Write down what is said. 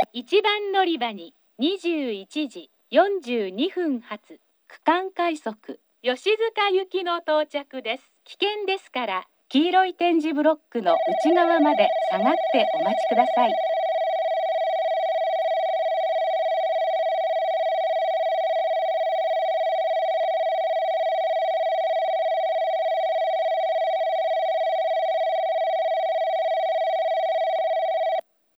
1番乗り場に21時42分発区間快速吉塚行きの到着です。危険ですから黄色い点字ブロックの内側まで下がってお待ちください。